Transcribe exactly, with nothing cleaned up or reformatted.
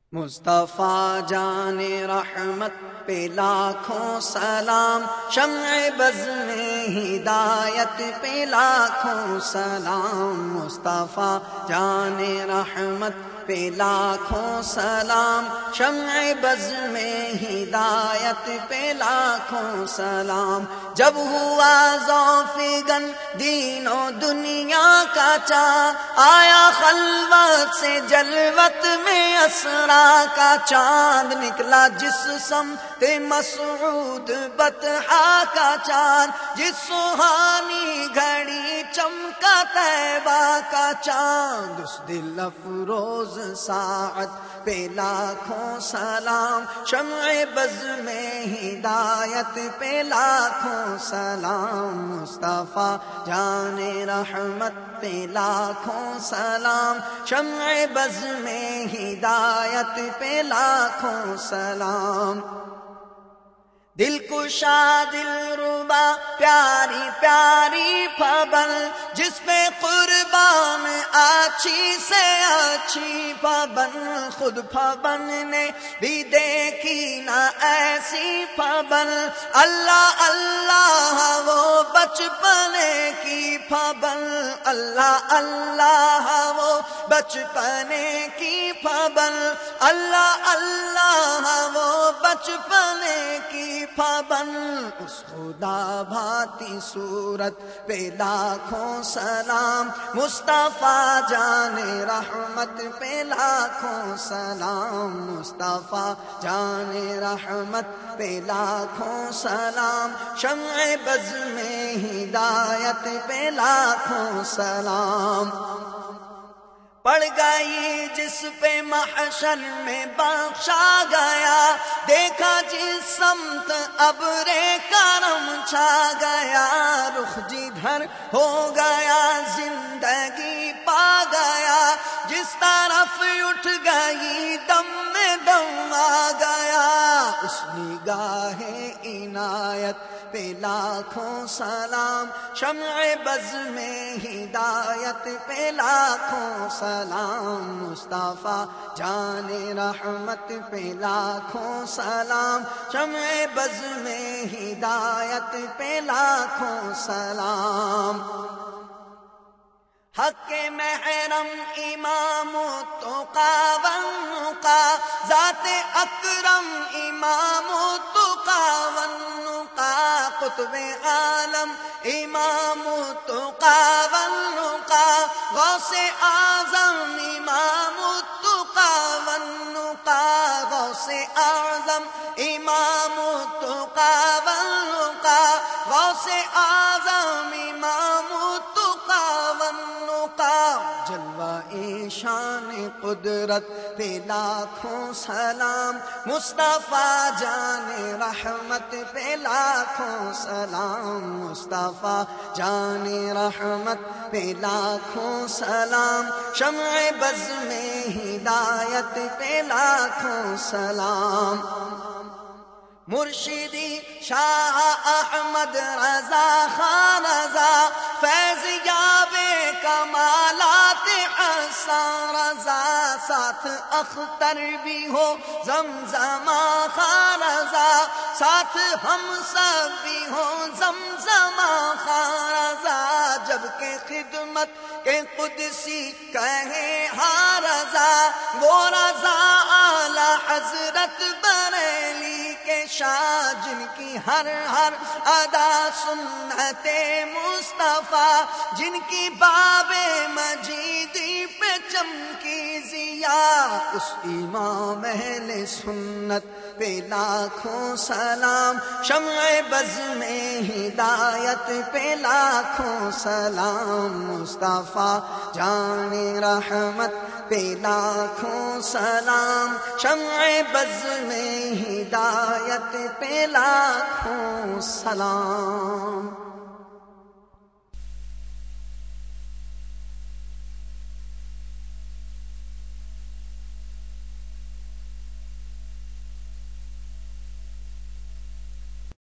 مصطفیٰ جان رحمت پہ لاکھوں سلام، شمع بز میں ہدایت پہ لاکھوں سلام، مصطفیٰ جان رحمت پہ لاکھوں سلام، شمع بز میں ہدایت پہ لاکھوں سلام۔ جب ہوا ذوفگن دین و دنیا کا چاند، آیا خلوت سے جلوت میں اسرا کا چاند، نکلا جس سمت مسعود بطحا کا چاند، جس سہانی گھڑی چمکا طیبہ کا چاند، اس دل افروز ساعت پہ لاکھوں سلام، شمع بز میں ہدایت پہ لاکھوں سلام، مصطفیٰ جان رحمت پہ لاکھوں سلام، شمع بز میں ہدایت پہ لاکھوں سلام۔ دل کشا دل ربا پیاری پیاری پابل، جس پہ قربان اچھی سے اچھی پابن، خود پابن نے بھی دیکھی نہ ایسی پابن، اللہ اللہ وہ بچپنے کی پابن، اللہ اللہ وہ بچپنے کی پابن، اللہ اللہ وہ بچپنے کی پابن، اس خدا بھاتی صورت پہ لاکھوں سلام، مصطفیٰ جان رحمت پہ لاکھوں سلام، مصطفیٰ جان رحمت پہ لاکھوں سلام، شمع بز میں ہدایت پہ لاکھوں سلام۔ پڑ گئی جس پہ محشر میں بخشا گیا، دیکھا جس سمت ابر کرم چھا گیا، رخ جدھر ہو گیا زندگی پا گیا، جس طرف اٹھ گئی دم میں دم آ گیا، اس نگاہ عنایت پہ لاکھوں سلام، شمع بز میں ہدایت پہ لاکھوں سلام، مصطفیٰ جان رحمت پہ لاکھوں سلام، شمع بز میں ہدایت پہ لاکھوں سلام۔ حق کے محرم امام التقیٰ والنقیٰ، ذات اکرم امام التقیٰ والنقیٰ، قطب عالم امام التقیٰ والنقیٰ، غوث اعظم امام التقیٰ والنقیٰ، غوث اعظم امام التقیٰ والنقیٰ، غوث اعظم امام التقیٰ والنقیٰ، جلوہ شان قدرت پہ لاکھوں سلام، مصطفیٰ جان رحمت پہ لاکھوں سلام، مصطفیٰ جان رحمت پہ لاکھوں سلام، شمع بز میں ہدایت پہ لاکھوں سلام۔ مرشدی شاہ احمد رضا خان رضا، فیض یاب کمالات حسن رضا، ساتھ اختر بھی ہو زمزمہ خان رضا، ساتھ ہم سب بھی ہو زمزمہ خان رضا، جبکہ خدمت کے قدسی کہے ہاں رضا، وہ رضا اعلی حضرت بریلی کے شاہ، جن کی ہر ہر ادا سنت مصطفیٰ، جن کی باب مجیدی پہ چمکی ضیا، اس امام اہل سنت پہ لاکھوں سلام، شمع بز میں ہدایت پہ لاکھوں سلام، مصطفیٰ جان رحمت پہ لاکھوں سلام، شمع بز میں ہدایت پہ لاکھوں سلام۔